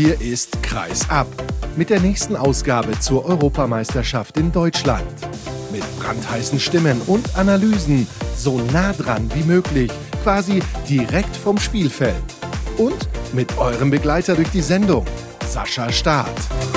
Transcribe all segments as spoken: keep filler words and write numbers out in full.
Hier ist Kreis ab mit der nächsten Ausgabe zur Europameisterschaft in Deutschland. Mit brandheißen Stimmen und Analysen, so nah dran wie möglich, quasi direkt vom Spielfeld. Und mit eurem Begleiter durch die Sendung, Sascha Staat.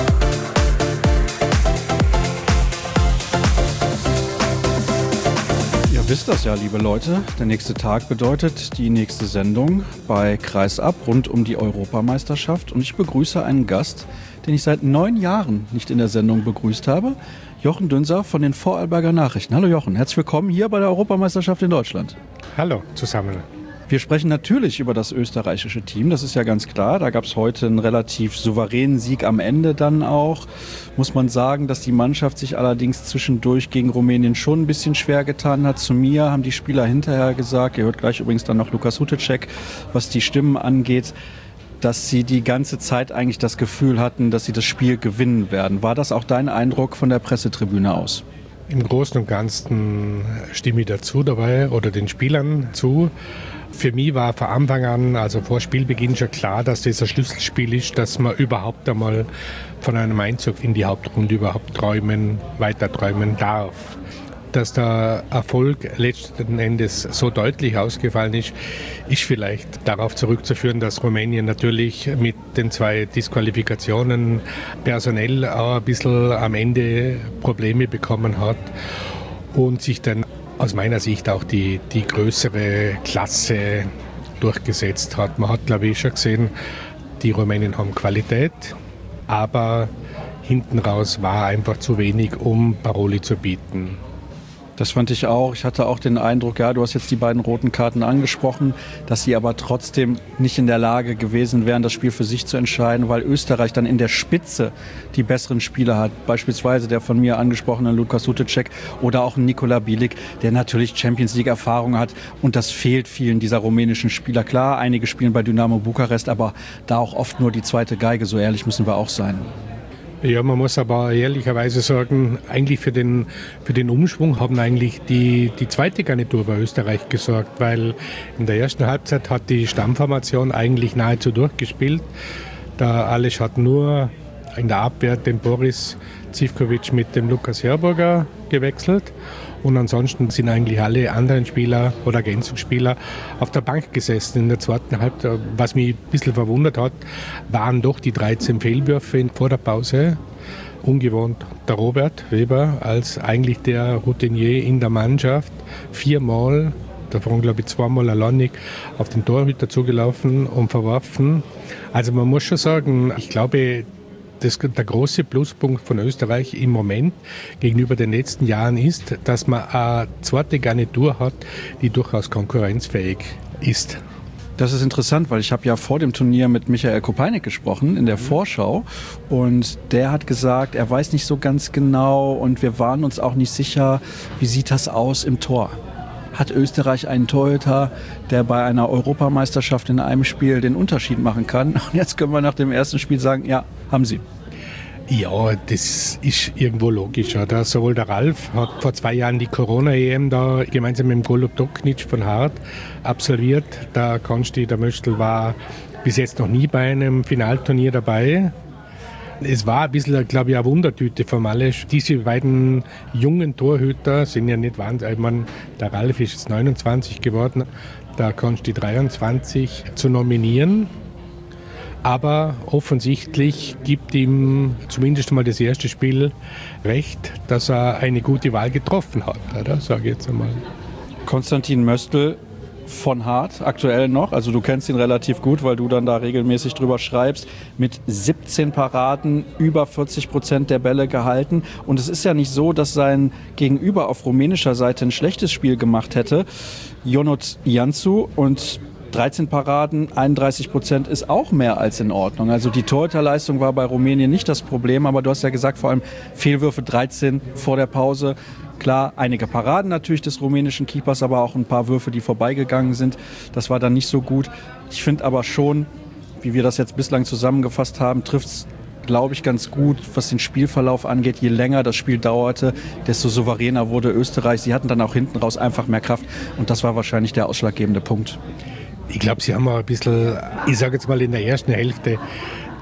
Ihr wisst das ja, liebe Leute. Der nächste Tag bedeutet die nächste Sendung bei Kreis ab rund um die Europameisterschaft. Und ich begrüße einen Gast, den ich seit neun Jahren nicht in der Sendung begrüßt habe. Jochen Dünser von den Vorarlberger Nachrichten. Hallo Jochen, herzlich willkommen hier bei der Europameisterschaft in Deutschland. Hallo zusammen. Wir sprechen natürlich über das österreichische Team, das ist ja ganz klar. Da gab es heute einen relativ souveränen Sieg am Ende dann auch. Muss man sagen, dass die Mannschaft sich allerdings zwischendurch gegen Rumänien schon ein bisschen schwer getan hat. Zu mir haben die Spieler hinterher gesagt, ihr hört gleich übrigens dann noch Luka Suticek, was die Stimmen angeht, dass sie die ganze Zeit eigentlich das Gefühl hatten, dass sie das Spiel gewinnen werden. War das auch dein Eindruck von der Pressetribüne aus? Im Großen und Ganzen stimme ich dazu dabei oder den Spielern zu. Für mich war von Anfang an, also vor Spielbeginn schon klar, dass das ein Schlüsselspiel ist, dass man überhaupt einmal von einem Einzug in die Hauptrunde überhaupt träumen, weiter träumen darf. Dass der Erfolg letzten Endes so deutlich ausgefallen ist, ist vielleicht darauf zurückzuführen, dass Rumänien natürlich mit den zwei Disqualifikationen personell auch ein bisschen am Ende Probleme bekommen hat und sich dann aus meiner Sicht auch die, die größere Klasse durchgesetzt hat. Man hat, glaube ich, schon gesehen, die Rumänen haben Qualität, aber hinten raus war einfach zu wenig, um Paroli zu bieten. Das fand ich auch. Ich hatte auch den Eindruck, ja, du hast jetzt die beiden roten Karten angesprochen, dass sie aber trotzdem nicht in der Lage gewesen wären, das Spiel für sich zu entscheiden, weil Österreich dann in der Spitze die besseren Spieler hat. Beispielsweise der von mir angesprochene Luka Suticek oder auch Nikola Bilic, der natürlich Champions-League-Erfahrung hat. Und das fehlt vielen dieser rumänischen Spieler. Klar, einige spielen bei Dynamo Bukarest, aber da auch oft nur die zweite Geige. So ehrlich müssen wir auch sein. Ja, man muss aber ehrlicherweise sagen, eigentlich für den, für den Umschwung haben eigentlich die, die zweite Garnitur bei Österreich gesorgt, weil in der ersten Halbzeit hat die Stammformation eigentlich nahezu durchgespielt. Der Aleš hat nur in der Abwehr den Boris Zivkovic mit dem Lukas Herburger gewechselt. Und ansonsten sind eigentlich alle anderen Spieler oder Ergänzungsspieler auf der Bank gesessen. In der zweiten Halbzeit, was mich ein bisschen verwundert hat, waren doch die dreizehn Fehlwürfe vor der Pause. Ungewohnt der Robert Weber als eigentlich der Routinier in der Mannschaft. Viermal, davon glaube ich zweimal alleinig, auf den Torhüter zugelaufen und verworfen. Also man muss schon sagen, ich glaube, Das, der große Pluspunkt von Österreich im Moment gegenüber den letzten Jahren ist, dass man eine zweite Garnitur hat, die durchaus konkurrenzfähig ist. Das ist interessant, weil ich habe ja vor dem Turnier mit Michael Kopeinik gesprochen in der Vorschau und der hat gesagt, er weiß nicht so ganz genau und wir waren uns auch nicht sicher, wie sieht das aus im Tor. Hat Österreich einen Torhüter, der bei einer Europameisterschaft in einem Spiel den Unterschied machen kann? Und jetzt können wir nach dem ersten Spiel sagen, ja, haben sie. Ja, das ist irgendwo logisch. Oder? Sowohl der Ralf hat vor zwei Jahren die Corona-E M da gemeinsam mit dem Golub Doknic von Hart absolviert. Der Konsti, der Möstl, war bis jetzt noch nie bei einem Finalturnier dabei. Es war ein bisschen, glaube ich, eine Wundertüte von Aleš. Diese beiden jungen Torhüter sind ja nicht wahnsinnig. Ich meine, der Ralf ist jetzt neunundzwanzig geworden, der Konsti dreiundzwanzig zu nominieren. Aber offensichtlich gibt ihm zumindest mal das erste Spiel recht, dass er eine gute Wahl getroffen hat, oder? Sage ich jetzt einmal. Konstantin Möstl von Hart, aktuell noch, also du kennst ihn relativ gut, weil du dann da regelmäßig drüber schreibst, mit siebzehn Paraden, über vierzig Prozent der Bälle gehalten. Und es ist ja nicht so, dass sein Gegenüber auf rumänischer Seite ein schlechtes Spiel gemacht hätte. Ionut Iancu und dreizehn Paraden, einunddreißig Prozent ist auch mehr als in Ordnung. Also die Torhüterleistung war bei Rumänien nicht das Problem, aber du hast ja gesagt, vor allem Fehlwürfe dreizehn vor der Pause. Klar, einige Paraden natürlich des rumänischen Keepers, aber auch ein paar Würfe, die vorbeigegangen sind. Das war dann nicht so gut. Ich finde aber schon, wie wir das jetzt bislang zusammengefasst haben, trifft es, glaube ich, ganz gut, was den Spielverlauf angeht. Je länger das Spiel dauerte, desto souveräner wurde Österreich. Sie hatten dann auch hinten raus einfach mehr Kraft und das war wahrscheinlich der ausschlaggebende Punkt. Ich glaube, sie haben auch ein bisschen, ich sage jetzt mal in der ersten Hälfte,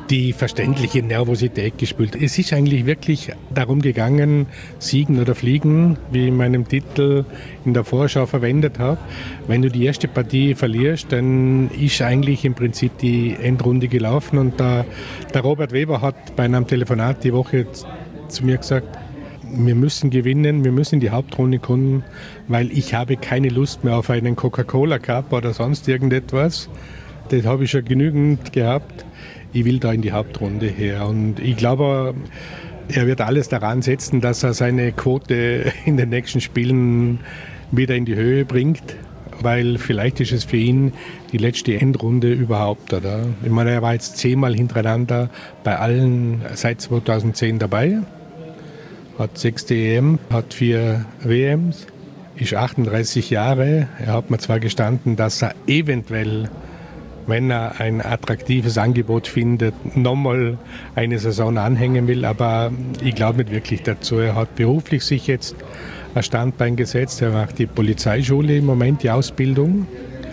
die verständliche Nervosität gespült. Es ist eigentlich wirklich darum gegangen, siegen oder fliegen, wie ich in meinem Titel in der Vorschau verwendet habe. Wenn du die erste Partie verlierst, dann ist eigentlich im Prinzip die Endrunde gelaufen. Und der, der Robert Weber hat bei einem Telefonat die Woche zu mir gesagt, wir müssen gewinnen, wir müssen in die Hauptrunde kommen, weil ich habe keine Lust mehr auf einen Coca-Cola Cup oder sonst irgendetwas. Das habe ich schon genügend gehabt. Ich will da in die Hauptrunde her. Und ich glaube, er wird alles daran setzen, dass er seine Quote in den nächsten Spielen wieder in die Höhe bringt, weil vielleicht ist es für ihn die letzte Endrunde überhaupt, oder? Ich meine, er war jetzt zehnmal hintereinander bei allen seit zweitausendzehn dabei, hat sechs D E M, hat vier W Ms, ist achtunddreißig Jahre. Er hat mir zwar gestanden, dass er eventuell, wenn er ein attraktives Angebot findet, nochmal eine Saison anhängen will. Aber ich glaube nicht wirklich dazu. Er hat beruflich sich jetzt ein Standbein gesetzt. Er macht die Polizeischule im Moment, die Ausbildung.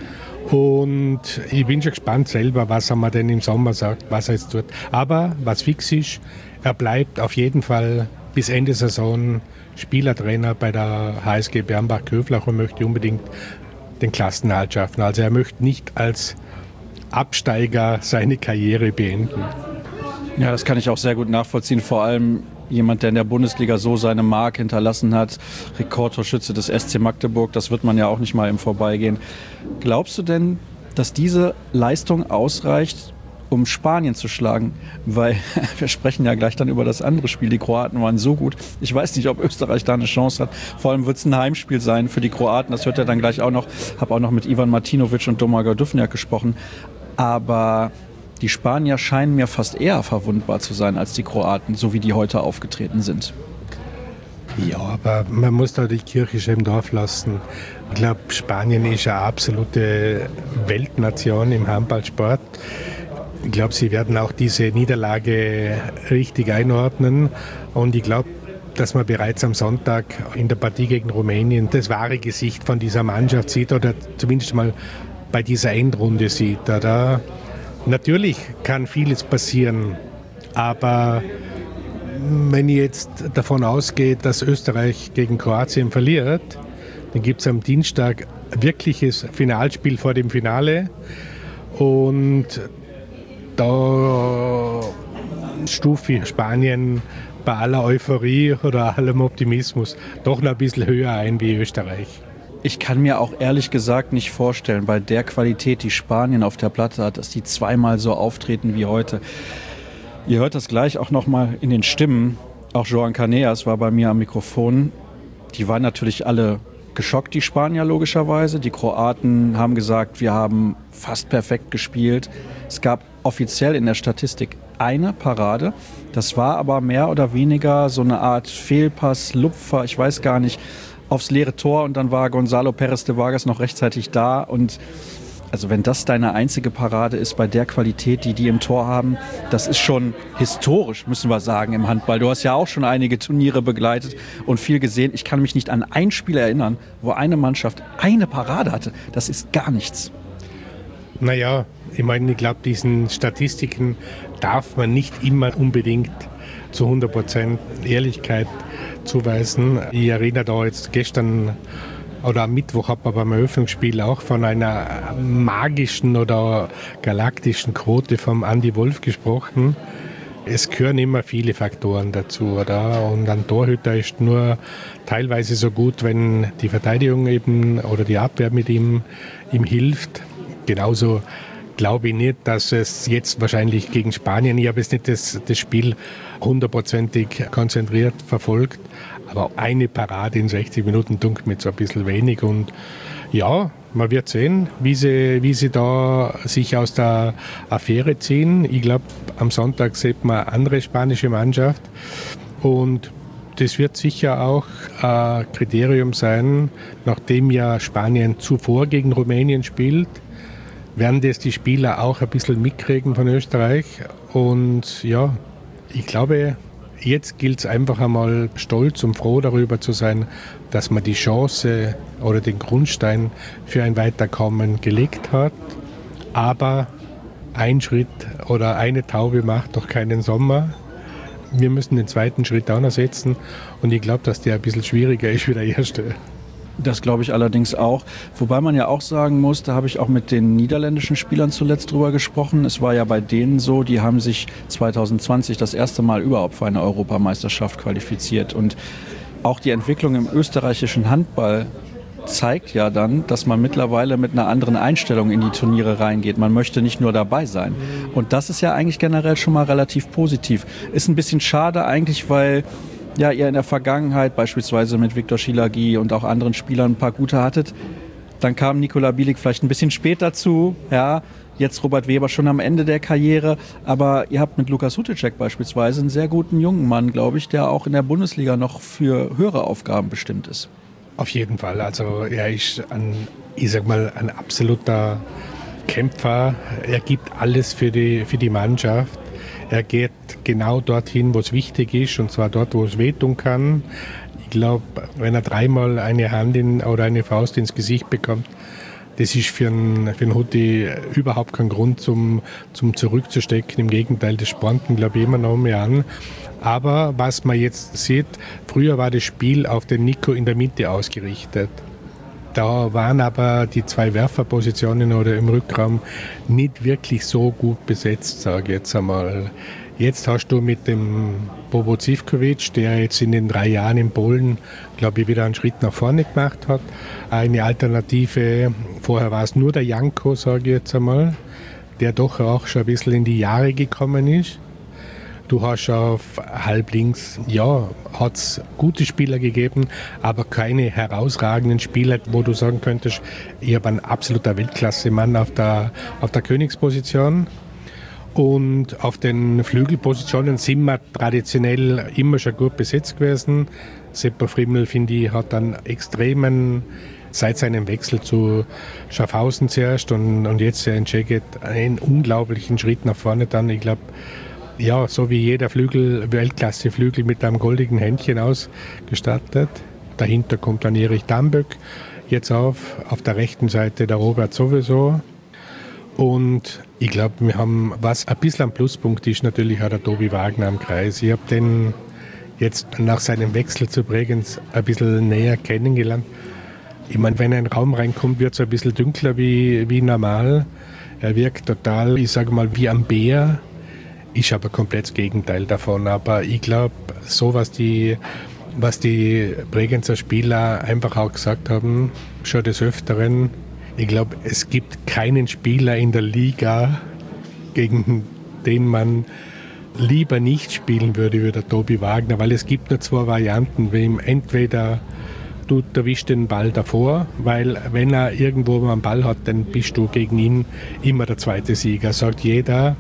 Und ich bin schon gespannt selber, was er mir denn im Sommer sagt, was er jetzt tut. Aber was fix ist, er bleibt auf jeden Fall bis Ende Saison Spielertrainer bei der H S G Bernbach-Köflach und möchte unbedingt den Klassenerhalt schaffen. Also er möchte nicht als Absteiger seine Karriere beenden. Ja, das kann ich auch sehr gut nachvollziehen. Vor allem jemand, der in der Bundesliga so seine Mark hinterlassen hat. Rekordtorschütze des S C Magdeburg, das wird man ja auch nicht mal im Vorbeigehen. Glaubst du denn, dass diese Leistung ausreicht, um Spanien zu schlagen? Weil wir sprechen ja gleich dann über das andere Spiel. Die Kroaten waren so gut. Ich weiß nicht, ob Österreich da eine Chance hat. Vor allem wird es ein Heimspiel sein für die Kroaten. Das hört ja dann gleich auch noch. Ich habe auch noch mit Ivan Martinovic und Domagoj Duvnjak gesprochen. Aber die Spanier scheinen mir fast eher verwundbar zu sein als die Kroaten, so wie die heute aufgetreten sind. Ja, aber man muss da die Kirche schon im Dorf lassen. Ich glaube, Spanien ist eine absolute Weltnation im Handballsport. Ich glaube, sie werden auch diese Niederlage richtig einordnen. Und ich glaube, dass man bereits am Sonntag in der Partie gegen Rumänien das wahre Gesicht von dieser Mannschaft sieht oder zumindest mal bei dieser Endrunde sieht. Oder? Natürlich kann vieles passieren, aber wenn ich jetzt davon ausgehe, dass Österreich gegen Kroatien verliert, dann gibt es am Dienstag ein wirkliches Finalspiel vor dem Finale und da stufe ich Spanien bei aller Euphorie oder allem Optimismus doch noch ein bisschen höher ein wie Österreich. Ich kann mir auch ehrlich gesagt nicht vorstellen, bei der Qualität, die Spanien auf der Platte hat, dass die zweimal so auftreten wie heute. Ihr hört das gleich auch nochmal in den Stimmen. Auch Joan Caneas war bei mir am Mikrofon. Die waren natürlich alle geschockt, die Spanier logischerweise. Die Kroaten haben gesagt, wir haben fast perfekt gespielt. Es gab offiziell in der Statistik eine Parade. Das war aber mehr oder weniger so eine Art Fehlpass, Lupfer, ich weiß gar nicht, aufs leere Tor und dann war Gonzalo Pérez de Vargas noch rechtzeitig da. Und also wenn das deine einzige Parade ist bei der Qualität, die die im Tor haben, das ist schon historisch, müssen wir sagen, im Handball. Du hast ja auch schon einige Turniere begleitet und viel gesehen. Ich kann mich nicht an ein Spiel erinnern, wo eine Mannschaft eine Parade hatte. Das ist gar nichts. Naja, ich meine, ich glaube, diesen Statistiken darf man nicht immer unbedingt zu hundert Prozent Ehrlichkeit zuweisen. Ich erinnere da jetzt gestern oder am Mittwoch hat man beim Eröffnungsspiel auch von einer magischen oder galaktischen Quote vom Andi Wolf gesprochen. Es gehören immer viele Faktoren dazu, oder? Und ein Torhüter ist nur teilweise so gut, wenn die Verteidigung eben oder die Abwehr mit ihm, ihm hilft. Genauso glaube ich nicht, dass es jetzt wahrscheinlich gegen Spanien, ich habe jetzt nicht das, das Spiel hundertprozentig konzentriert verfolgt, aber eine Parade in sechzig Minuten dunkelt mir so ein bisschen wenig. Und ja, man wird sehen, wie sie, wie sie da sich aus der Affäre ziehen. Ich glaube, am Sonntag sieht man eine andere spanische Mannschaft und das wird sicher auch ein Kriterium sein, nachdem ja Spanien zuvor gegen Rumänien spielt, werden das die Spieler auch ein bisschen mitkriegen von Österreich. Und ja, ich glaube, jetzt gilt es einfach einmal stolz und froh darüber zu sein, dass man die Chance oder den Grundstein für ein Weiterkommen gelegt hat. Aber ein Schritt oder eine Taube macht doch keinen Sommer. Wir müssen den zweiten Schritt auch noch setzen und ich glaube, dass der ein bisschen schwieriger ist wie der erste. Das glaube ich allerdings auch. Wobei man ja auch sagen muss, da habe ich auch mit den niederländischen Spielern zuletzt drüber gesprochen. Es war ja bei denen so, die haben sich zwanzig zwanzig das erste Mal überhaupt für eine Europameisterschaft qualifiziert. Und auch die Entwicklung im österreichischen Handball zeigt ja dann, dass man mittlerweile mit einer anderen Einstellung in die Turniere reingeht. Man möchte nicht nur dabei sein. Und das ist ja eigentlich generell schon mal relativ positiv. Ist ein bisschen schade eigentlich, weil ja, ihr in der Vergangenheit beispielsweise mit Viktor Szilagyi und auch anderen Spielern ein paar gute hattet. Dann kam Nikola Bielik vielleicht ein bisschen später zu. Ja, jetzt Robert Weber schon am Ende der Karriere. Aber ihr habt mit Lukas Hutecek beispielsweise einen sehr guten jungen Mann, glaube ich, der auch in der Bundesliga noch für höhere Aufgaben bestimmt ist. Auf jeden Fall. Also er ist ein, ich sag mal, ein absoluter Kämpfer. Er gibt alles für die, für die Mannschaft. Er geht genau dorthin, wo es wichtig ist, und zwar dort, wo es wehtun kann. Ich glaube, wenn er dreimal eine Hand in, oder eine Faust ins Gesicht bekommt, das ist für einen, für einen Hutti überhaupt kein Grund zum, zum Zurückzustecken. Im Gegenteil, das spornt ihn, glaube ich, immer noch mehr an. Aber was man jetzt sieht, früher war das Spiel auf den Nico in der Mitte ausgerichtet. Da waren aber die zwei Werferpositionen oder im Rückraum nicht wirklich so gut besetzt, sage ich jetzt einmal. Jetzt hast du mit dem Bobo Zivkovic, der jetzt in den drei Jahren in Polen, glaube ich, wieder einen Schritt nach vorne gemacht hat, eine Alternative. Vorher war es nur der Janko, sage ich jetzt einmal, der doch auch schon ein bisschen in die Jahre gekommen ist. Du hast auf halblinks, ja, hat es gute Spieler gegeben, aber keine herausragenden Spieler, wo du sagen könntest, ich habe einen absoluter Weltklasse-Mann auf der, auf der Königsposition. Und auf den Flügelpositionen sind wir traditionell immer schon gut besetzt gewesen. Seppo Frimmel, finde ich, hat einen extremen, seit seinem Wechsel zu Schaffhausen zuerst und, und jetzt in Szeged einen unglaublichen Schritt nach vorne dann. Ich glaube, ja, so wie jeder Flügel, Weltklasse-Flügel mit einem goldigen Händchen ausgestattet. Dahinter kommt dann Erich Damböck jetzt auf, auf der rechten Seite der Robert sowieso. Und ich glaube, wir haben, was ein bisschen ein Pluspunkt ist, natürlich auch der Tobi Wagner am Kreis. Ich habe den jetzt nach seinem Wechsel zu Bregenz ein bisschen näher kennengelernt. Ich meine, wenn er in den Raum reinkommt, wird es ein bisschen dunkler wie, wie normal. Er wirkt total, ich sage mal, wie ein Bär. Ist aber komplett das Gegenteil davon. Aber ich glaube, so was die, was die Bregenzer Spieler einfach auch gesagt haben, schon des Öfteren, ich glaube, es gibt keinen Spieler in der Liga, gegen den man lieber nicht spielen würde wie der Tobi Wagner, weil es gibt nur zwei Varianten. Wem entweder du erwischst den Ball davor, weil wenn er irgendwo mal einen Ball hat, dann bist du gegen ihn immer der zweite Sieger, sagt jeder.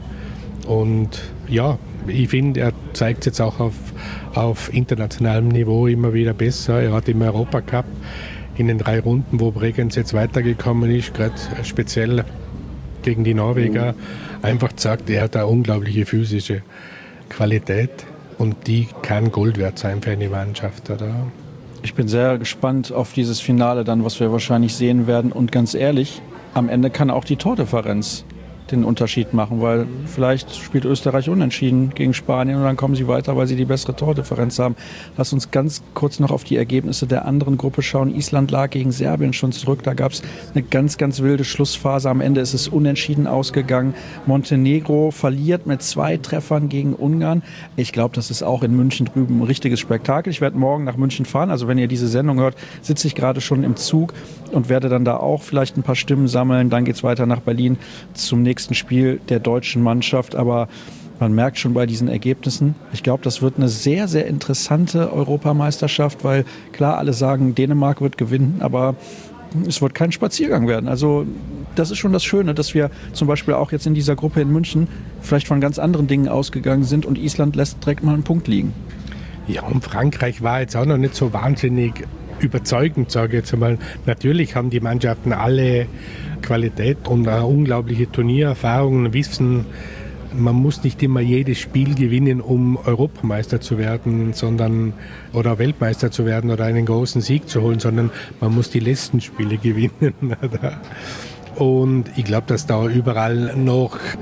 Und ja, ich finde, er zeigt es jetzt auch auf, auf internationalem Niveau immer wieder besser. Er hat im Europacup in den drei Runden, wo Bregenz jetzt weitergekommen ist, gerade speziell gegen die Norweger, einfach gesagt, er hat eine unglaubliche physische Qualität und die kann Gold wert sein für eine Mannschaft, oder? Ich bin sehr gespannt auf dieses Finale dann, was wir wahrscheinlich sehen werden. Und ganz ehrlich, am Ende kann auch die Tordifferenz den Unterschied machen, weil vielleicht spielt Österreich unentschieden gegen Spanien und dann kommen sie weiter, weil sie die bessere Tordifferenz haben. Lass uns ganz kurz noch auf die Ergebnisse der anderen Gruppe schauen. Island lag gegen Serbien schon zurück, da gab es eine ganz, ganz wilde Schlussphase. Am Ende ist es unentschieden ausgegangen. Montenegro verliert mit zwei Treffern gegen Ungarn. Ich glaube, das ist auch in München drüben ein richtiges Spektakel. Ich werde morgen nach München fahren, also wenn ihr diese Sendung hört, sitze ich gerade schon im Zug und werde dann da auch vielleicht ein paar Stimmen sammeln. Dann geht es weiter nach Berlin zum nächsten Spiel der deutschen Mannschaft, aber man merkt schon bei diesen Ergebnissen, ich glaube, das wird eine sehr, sehr interessante Europameisterschaft, weil klar, alle sagen, Dänemark wird gewinnen, aber es wird kein Spaziergang werden. Also das ist schon das Schöne, dass wir zum Beispiel auch jetzt in dieser Gruppe in München vielleicht von ganz anderen Dingen ausgegangen sind und Island lässt direkt mal einen Punkt liegen. Ja, und Frankreich war jetzt auch noch nicht so wahnsinnig überzeugend, sage ich jetzt einmal. Natürlich haben die Mannschaften alle Qualität und eine unglaubliche Turniererfahrung und wissen, man muss nicht immer jedes Spiel gewinnen, um Europameister zu werden, sondern oder Weltmeister zu werden oder einen großen Sieg zu holen, sondern man muss die letzten Spiele gewinnen. Und ich glaube, dass da überall noch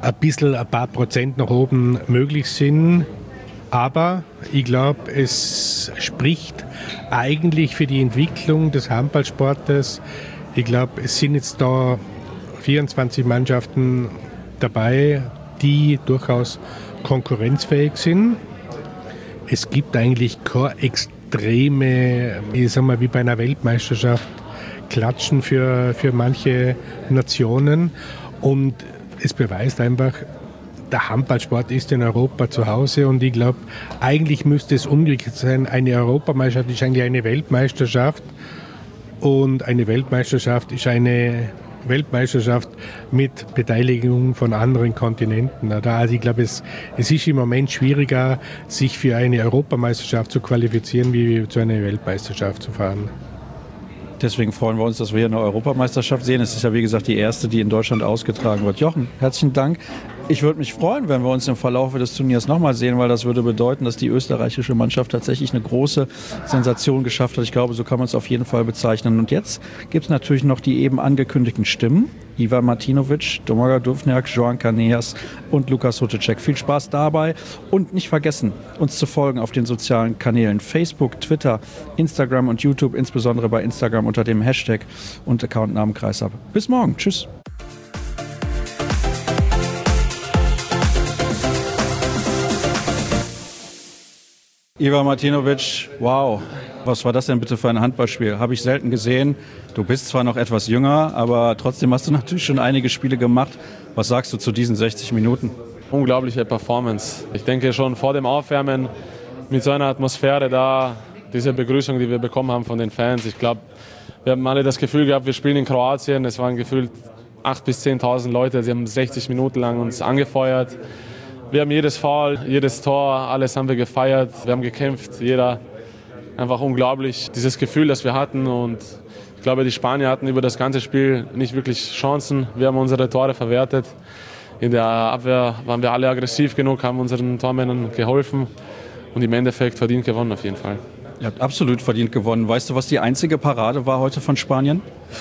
ein bisschen, ein paar Prozent nach oben möglich sind. Aber ich glaube, es spricht eigentlich für die Entwicklung des Handballsportes. Ich glaube, es sind jetzt da vierundzwanzig Mannschaften dabei, die durchaus konkurrenzfähig sind. Es gibt eigentlich keine extreme, ich sag mal, wie bei einer Weltmeisterschaft, Klatschen für, für manche Nationen. Und es beweist einfach, der Handballsport ist in Europa zu Hause und ich glaube, eigentlich müsste es umgekehrt sein. Eine Europameisterschaft ist eigentlich eine Weltmeisterschaft und eine Weltmeisterschaft ist eine Weltmeisterschaft mit Beteiligung von anderen Kontinenten. Also ich glaube, es, es ist im Moment schwieriger, sich für eine Europameisterschaft zu qualifizieren, wie zu einer Weltmeisterschaft zu fahren. Deswegen freuen wir uns, dass wir hier eine Europameisterschaft sehen. Es ist ja, wie gesagt, die erste, die in Deutschland ausgetragen wird. Jochen, herzlichen Dank. Ich würde mich freuen, wenn wir uns im Verlauf des Turniers nochmal sehen, weil das würde bedeuten, dass die österreichische Mannschaft tatsächlich eine große Sensation geschafft hat. Ich glaube, so kann man es auf jeden Fall bezeichnen. Und jetzt gibt es natürlich noch die eben angekündigten Stimmen. Ivan Martinovic, Domagoj Duvnjak, Joan Canejas und Lukas Soucek. Viel Spaß dabei und nicht vergessen, uns zu folgen auf den sozialen Kanälen Facebook, Twitter, Instagram und YouTube, insbesondere bei Instagram unter dem Hashtag und Accountnamen Kreisab. Bis morgen. Tschüss. Ivan Martinovic, wow, was war das denn bitte für ein Handballspiel? Habe ich selten gesehen. Du bist zwar noch etwas jünger, aber trotzdem hast du natürlich schon einige Spiele gemacht. Was sagst du zu diesen sechzig Minuten? Unglaubliche Performance. Ich denke schon vor dem Aufwärmen mit so einer Atmosphäre da, diese Begrüßung, die wir bekommen haben von den Fans. Ich glaube, wir haben alle das Gefühl gehabt, wir spielen in Kroatien. Es waren gefühlt achttausend bis zehntausend Leute, sie haben sechzig Minuten lang uns angefeuert. Wir haben jedes Foul, jedes Tor, alles haben wir gefeiert, wir haben gekämpft, jeder. Einfach unglaublich, dieses Gefühl, das wir hatten. Und ich glaube, die Spanier hatten über das ganze Spiel nicht wirklich Chancen. Wir haben unsere Tore verwertet. In der Abwehr waren wir alle aggressiv genug, haben unseren Tormännern geholfen und im Endeffekt verdient gewonnen auf jeden Fall. Ihr habt absolut verdient gewonnen. Weißt du, was die einzige Parade war heute von Spanien?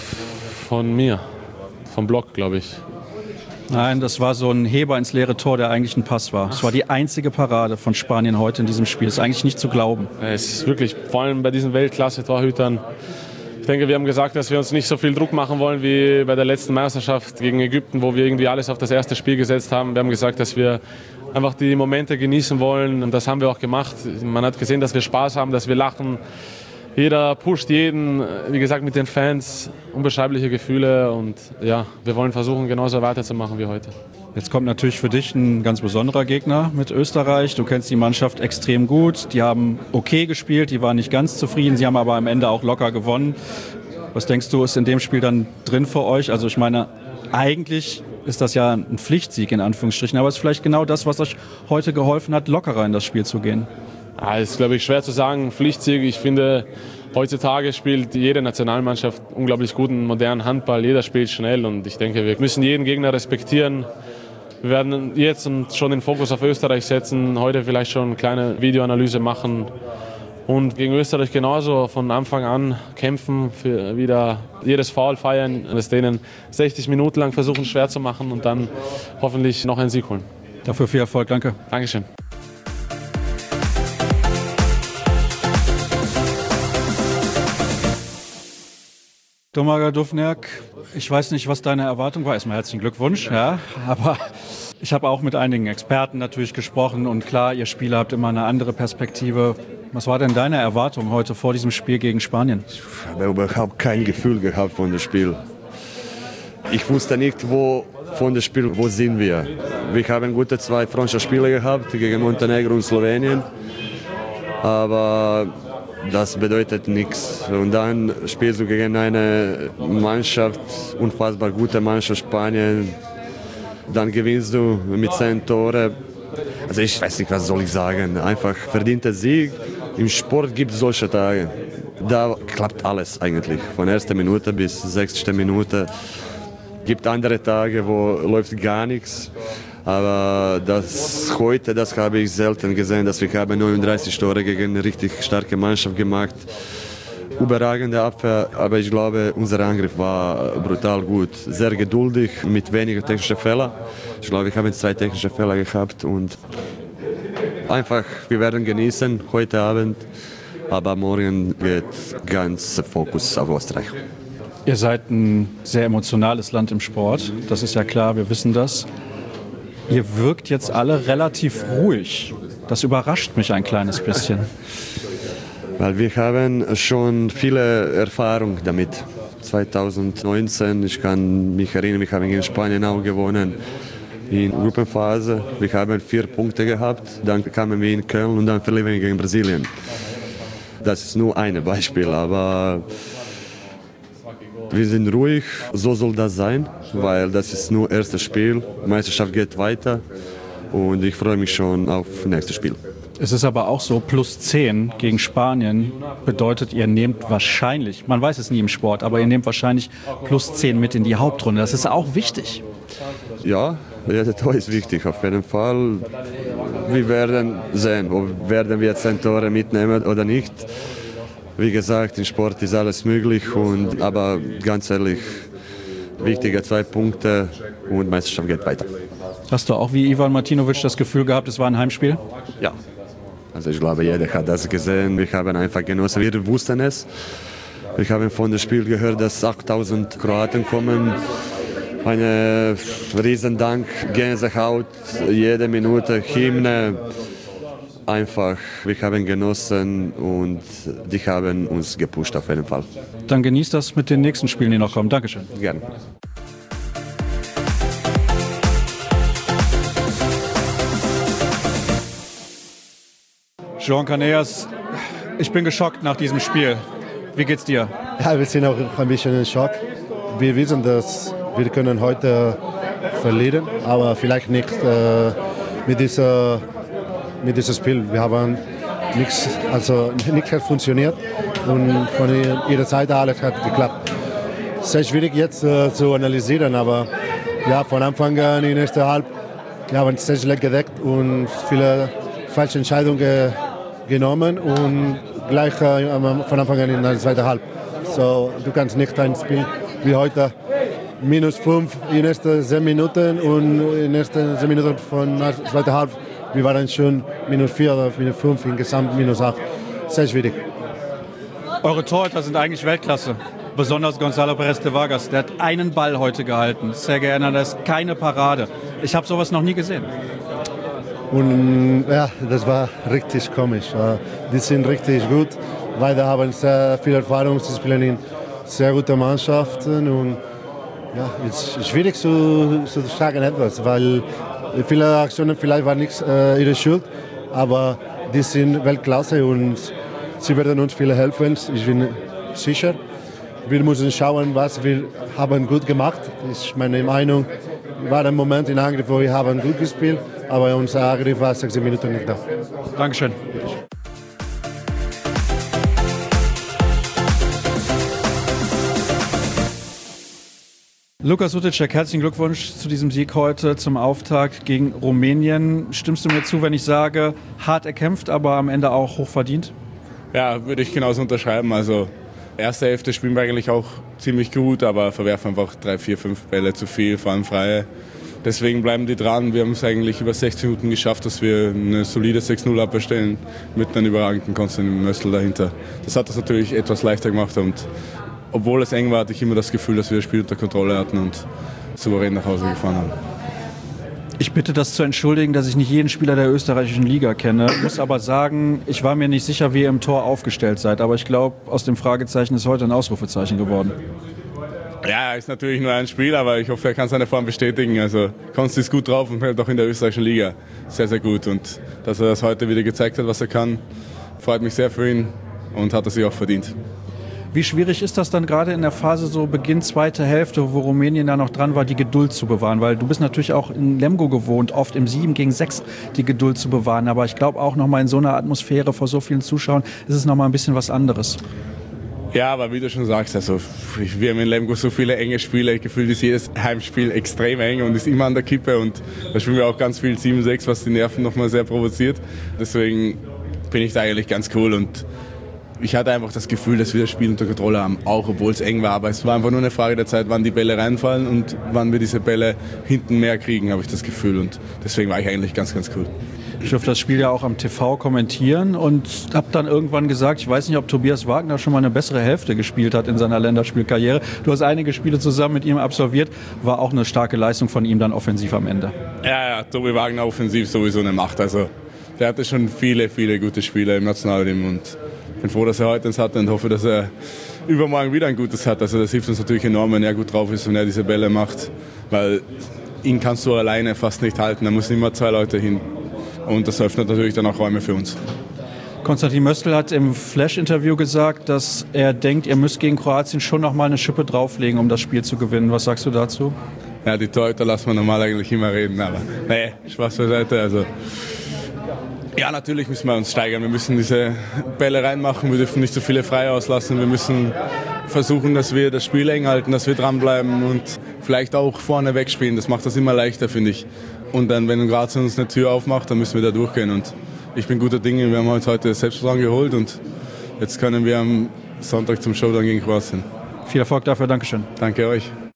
Von mir, vom Block, glaube ich. Nein, das war so ein Heber ins leere Tor, der eigentlich ein Pass war. Es war die einzige Parade von Spanien heute in diesem Spiel. Das ist eigentlich nicht zu glauben. Es ist wirklich, vor allem bei diesen Weltklasse-Torhütern. Ich denke, wir haben gesagt, dass wir uns nicht so viel Druck machen wollen wie bei der letzten Meisterschaft gegen Ägypten, wo wir irgendwie alles auf das erste Spiel gesetzt haben. Wir haben gesagt, dass wir einfach die Momente genießen wollen und das haben wir auch gemacht. Man hat gesehen, dass wir Spaß haben, dass wir lachen. Jeder pusht jeden, wie gesagt, mit den Fans, unbeschreibliche Gefühle und ja, wir wollen versuchen, genauso weiterzumachen wie heute. Jetzt kommt natürlich für dich ein ganz besonderer Gegner mit Österreich. Du kennst die Mannschaft extrem gut. Die haben okay gespielt, die waren nicht ganz zufrieden, sie haben aber am Ende auch locker gewonnen. Was denkst du, ist in dem Spiel dann drin für euch? Also ich meine, eigentlich ist das ja ein Pflichtsieg in Anführungsstrichen, aber es ist vielleicht genau das, was euch heute geholfen hat, lockerer in das Spiel zu gehen. Ja, ist, glaube ich, schwer zu sagen, Pflichtsieg. Ich finde, heutzutage spielt jede Nationalmannschaft unglaublich guten, modernen Handball. Jeder spielt schnell und ich denke, wir müssen jeden Gegner respektieren. Wir werden jetzt schon den Fokus auf Österreich setzen, heute vielleicht schon eine kleine Videoanalyse machen und gegen Österreich genauso von Anfang an kämpfen, für wieder jedes Foul feiern, es denen sechzig Minuten lang versuchen schwer zu machen und dann hoffentlich noch einen Sieg holen. Dafür viel Erfolg, danke. Dankeschön. Domagoj Duvnjak, ich weiß nicht, was deine Erwartung war. Erstmal herzlichen Glückwunsch, ja, aber ich habe auch mit einigen Experten natürlich gesprochen und klar, ihr Spieler habt immer eine andere Perspektive. Was war denn deine Erwartung heute vor diesem Spiel gegen Spanien? Ich habe überhaupt kein Gefühl gehabt von dem Spiel. Ich wusste nicht, wo von dem Spiel, wo sind wir. Wir haben gute zwei Freundschaftsspiele gehabt gegen Montenegro und Slowenien, aber das bedeutet nichts. Und dann spielst du gegen eine Mannschaft, unfassbar gute Mannschaft Spanien. Dann gewinnst du mit zehn Toren. Also ich weiß nicht, was soll ich sagen. Einfach verdienter Sieg. Im Sport gibt es solche Tage. Da klappt alles eigentlich. Von erster Minute bis sechzigste Minute. Es gibt andere Tage, wo läuft gar nichts. Aber das heute, das habe ich selten gesehen, dass wir haben neununddreißig Tore gegen eine richtig starke Mannschaft gemacht. überragende Abwehr, aber ich glaube, unser Angriff war brutal gut. Sehr geduldig, mit weniger technischen Fehlern. Ich glaube, wir haben zwei technische Fehler gehabt und einfach, wir werden genießen heute Abend, aber morgen geht ganz Fokus auf Österreich. Ihr seid ein sehr emotionales Land im Sport, das ist ja klar, wir wissen das. Ihr wirkt jetzt alle relativ ruhig. Das überrascht mich ein kleines bisschen. Weil wir haben schon viele Erfahrung damit. zwanzig neunzehn, ich kann mich erinnern, wir haben in Spanien auch gewonnen. In der Gruppenphase, wir haben vier Punkte gehabt, dann kamen wir in Köln und dann verlieren wir gegen Brasilien. Das ist nur ein Beispiel, aber wir sind ruhig, so soll das sein, weil das ist nur das erste Spiel. Die Meisterschaft geht weiter und ich freue mich schon auf das nächste Spiel. Es ist aber auch so, plus zehn gegen Spanien bedeutet, ihr nehmt wahrscheinlich, man weiß es nie im Sport, aber ihr nehmt wahrscheinlich plus zehn mit in die Hauptrunde. Das ist auch wichtig. Ja, jeder Tor ist wichtig, auf jeden Fall. Wir werden sehen, ob werden wir zehn Tore mitnehmen oder nicht. Wie gesagt, im Sport ist alles möglich, und, aber ganz ehrlich, wichtige zwei Punkte und die Meisterschaft geht weiter. Hast du auch wie Ivan Martinovic das Gefühl gehabt, es war ein Heimspiel? Ja, also ich glaube, jeder hat das gesehen. Wir haben einfach genossen. Wir wussten es. Wir haben von dem Spiel gehört, dass achttausend Kroaten kommen. Ein Riesendank, Gänsehaut, jede Minute, Hymne. Einfach, wir haben genossen und die haben uns gepusht auf jeden Fall. Dann genießt das mit den nächsten Spielen, die noch kommen. Dankeschön. Gerne. Joan Canellas, ich bin geschockt nach diesem Spiel. Wie geht's dir? Ja, wir sind auch ein bisschen in Schock. Wir wissen, dass wir können heute verlieren, aber vielleicht nicht äh, mit dieser mit diesem Spiel. Wir haben nichts, also nichts hat funktioniert und von ihrer Seite alles hat geklappt. Sehr schwierig jetzt äh, zu analysieren, aber ja, von Anfang an in der ersten Halb, wir haben sehr schlecht gedeckt und viele falsche Entscheidungen ge genommen und gleich äh, von Anfang an in der zweiten Halb. So, du kannst nicht ein Spiel wie heute minus fünf in den ersten zehn Minuten und in den ersten zehn Minuten von der zweiten Halb. Wir waren schon minus vier oder minus fünf, insgesamt minus acht. Sehr schwierig. Eure Torhüter sind eigentlich Weltklasse. Besonders Gonzalo Pérez de Vargas. Der hat einen Ball heute gehalten. Sergej Hernández, keine Parade. Ich habe sowas noch nie gesehen. Und ja, das war richtig komisch. Die sind richtig gut, weil da haben sehr viel Erfahrung. Sie spielen in sehr guten Mannschaften. Und ja, es ist schwierig zu, zu sagen etwas, weil viele Aktionen vielleicht waren nicht äh, ihre Schuld, aber die sind Weltklasse und sie werden uns viele helfen. Ich bin sicher. Wir müssen schauen, was wir haben gut gemacht. Das ist meine Meinung. War ein Moment in Angriff, wo wir haben gut gespielt, aber unser Angriff war sechzehn Minuten nicht da. Dankeschön. Luka Suticek, herzlichen Glückwunsch zu diesem Sieg heute zum Auftakt gegen Rumänien. Stimmst du mir zu, wenn ich sage, hart erkämpft, aber am Ende auch hochverdient? Ja, würde ich genauso unterschreiben. Also erste Hälfte spielen wir eigentlich auch ziemlich gut, aber verwerfen einfach drei, vier, fünf Bälle zu viel, vor allem freie. Deswegen bleiben die dran. Wir haben es eigentlich über sechzig Minuten geschafft, dass wir eine solide sechs null Abwehr stellen mit einem überragenden Konstantin Möstl dahinter. Das hat das natürlich etwas leichter gemacht und obwohl es eng war, hatte ich immer das Gefühl, dass wir das Spiel unter Kontrolle hatten und souverän nach Hause gefahren haben. Ich bitte das zu entschuldigen, dass ich nicht jeden Spieler der österreichischen Liga kenne. Ich muss aber sagen, ich war mir nicht sicher, wie ihr im Tor aufgestellt seid. Aber ich glaube, aus dem Fragezeichen ist heute ein Ausrufezeichen geworden. Ja, ist natürlich nur ein Spiel, aber ich hoffe, er kann seine Form bestätigen. Also Konsti ist gut drauf und hält auch in der österreichischen Liga sehr, sehr gut. Und dass er das heute wieder gezeigt hat, was er kann, freut mich sehr für ihn und hat er sich auch verdient. Wie schwierig ist das dann gerade in der Phase so Beginn zweite Hälfte, wo Rumänien da noch dran war, die Geduld zu bewahren? Weil du bist natürlich auch in Lemgo gewohnt, oft im sieben gegen sechs die Geduld zu bewahren. Aber ich glaube auch nochmal in so einer Atmosphäre vor so vielen Zuschauern ist es nochmal ein bisschen was anderes. Ja, aber wie du schon sagst, also wir haben in Lemgo so viele enge Spiele. Ich gefühlt ist jedes Heimspiel extrem eng und ist immer an der Kippe. Und da spielen wir auch ganz viel sieben sechs, was die Nerven nochmal sehr provoziert. Deswegen bin ich da eigentlich ganz cool und ich hatte einfach das Gefühl, dass wir das Spiel unter Kontrolle haben, auch obwohl es eng war. Aber es war einfach nur eine Frage der Zeit, wann die Bälle reinfallen und wann wir diese Bälle hinten mehr kriegen, habe ich das Gefühl. Und deswegen war ich eigentlich ganz, ganz cool. Ich durfte das Spiel ja auch am T V kommentieren und habe dann irgendwann gesagt, ich weiß nicht, ob Tobias Wagner schon mal eine bessere Hälfte gespielt hat in seiner Länderspielkarriere. Du hast einige Spiele zusammen mit ihm absolviert, war auch eine starke Leistung von ihm dann offensiv am Ende. Ja, ja, Tobi Wagner offensiv sowieso eine Macht. Also der hatte schon viele, viele gute Spiele im Nationalteam und ich bin froh, dass er heute eins hat und hoffe, dass er übermorgen wieder ein gutes hat. Also das hilft uns natürlich enorm, wenn er gut drauf ist und er diese Bälle macht, weil ihn kannst du alleine fast nicht halten, da müssen immer zwei Leute hin. Und das öffnet natürlich dann auch Räume für uns. Konstantin Möstl hat im Flash-Interview gesagt, dass er denkt, ihr müsst gegen Kroatien schon noch mal eine Schippe drauflegen, um das Spiel zu gewinnen. Was sagst du dazu? Ja, die Torhüter lassen wir normal eigentlich immer reden, aber nee, Spaß beiseite. Also, ja, natürlich müssen wir uns steigern. Wir müssen diese Bälle reinmachen, wir dürfen nicht so viele frei auslassen. Wir müssen versuchen, dass wir das Spiel eng halten, dass wir dranbleiben und vielleicht auch vorne wegspielen. Das macht das immer leichter, finde ich. Und dann, wenn Graz uns eine Tür aufmacht, dann müssen wir da durchgehen. Und ich bin guter Dinge. Wir haben uns heute Selbstvertrauen geholt und jetzt können wir am Sonntag zum Showdown gegen Kroatien. Viel Erfolg dafür. Dankeschön. Danke euch.